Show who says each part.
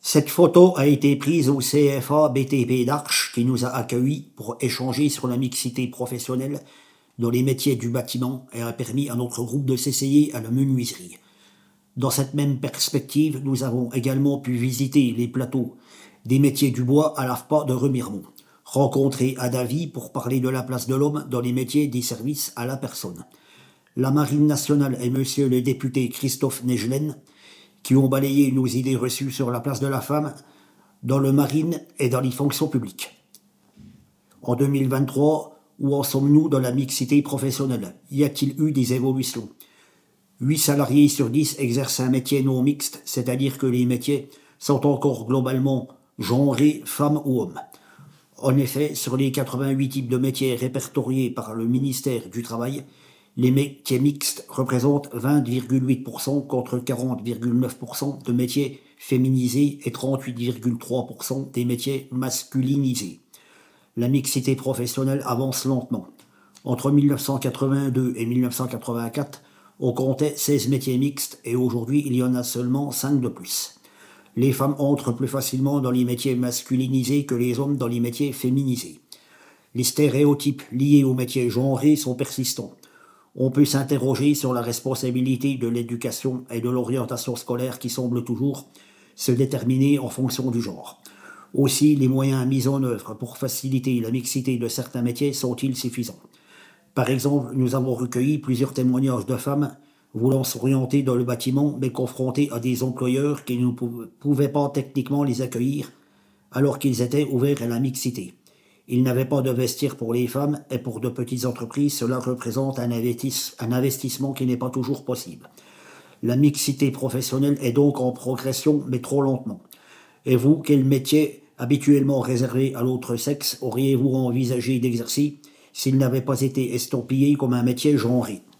Speaker 1: Cette photo a été prise au CFA BTP d'Arches qui nous a accueillis pour échanger sur la mixité professionnelle dans les métiers du bâtiment et a permis à notre groupe de s'essayer à la menuiserie. Dans cette même perspective, nous avons également pu visiter les plateaux des métiers du bois à l'AFPA de Remiremont, rencontrer à Davy pour parler de la place de l'homme dans les métiers des services à la personne. La Marine nationale et monsieur le député Christophe Negelen qui ont balayé nos idées reçues sur la place de la femme dans le marine et dans les fonctions publiques. En 2023, où en sommes-nous dans la mixité professionnelle? Y a-t-il eu des évolutions? 8 salariés sur 10 exercent un métier non mixte, c'est-à-dire que les métiers sont encore globalement genrés femmes ou hommes. En effet, sur les 88 types de métiers répertoriés par le ministère du Travail, les métiers mixtes représentent 20,8% contre 40,9% de métiers féminisés et 38,3% des métiers masculinisés. La mixité professionnelle avance lentement. Entre 1982 et 1984, on comptait 16 métiers mixtes et aujourd'hui il y en a seulement 5 de plus. Les femmes entrent plus facilement dans les métiers masculinisés que les hommes dans les métiers féminisés. Les stéréotypes liés aux métiers genrés sont persistants. On peut s'interroger sur la responsabilité de l'éducation et de l'orientation scolaire qui semblent toujours se déterminer en fonction du genre. Aussi, les moyens mis en œuvre pour faciliter la mixité de certains métiers sont-ils suffisants? Par exemple, nous avons recueilli plusieurs témoignages de femmes voulant s'orienter dans le bâtiment mais confrontées à des employeurs qui ne pouvaient pas techniquement les accueillir alors qu'ils étaient ouverts à la mixité. Ils n'avaient pas de vestiaire pour les femmes et pour de petites entreprises, cela représente un investissement qui n'est pas toujours possible. La mixité professionnelle est donc en progression, mais trop lentement. Et vous, quel métier habituellement réservé à l'autre sexe auriez-vous envisagé d'exercer s'il n'avait pas été estampillé comme un métier genré?